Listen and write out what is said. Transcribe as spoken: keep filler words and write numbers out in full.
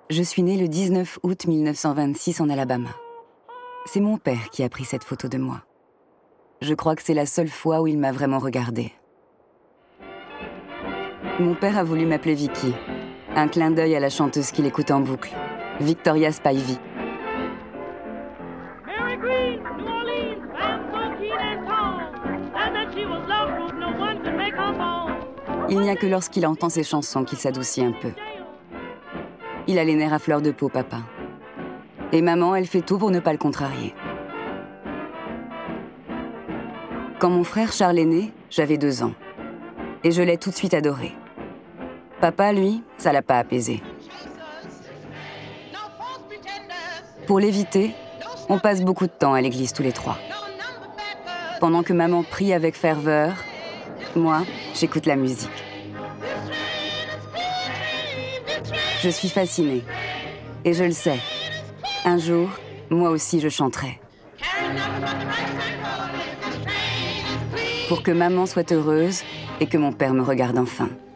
Je suis née le dix-neuf août mille neuf cent vingt-six en Alabama. C'est mon père qui a pris cette photo de moi. Je crois que c'est la seule fois où il m'a vraiment regardée. Mon père a voulu m'appeler Vicky, un clin d'œil à la chanteuse qu'il écoute en boucle, Victoria Spivey. Il n'y a que lorsqu'il entend ses chansons qu'il s'adoucit un peu. Il a les nerfs à fleur de peau, papa. Et maman, elle fait tout pour ne pas le contrarier. Quand mon frère Charles est né, j'avais deux ans. Et je l'ai tout de suite adoré. Papa, lui, ça l'a pas apaisé. Pour l'éviter, on passe beaucoup de temps à l'église tous les trois. Pendant que maman prie avec ferveur, moi, j'écoute la musique. Je suis fascinée. Et je le sais. Un jour, moi aussi je chanterai. Pour que maman soit heureuse et que mon père me regarde enfin.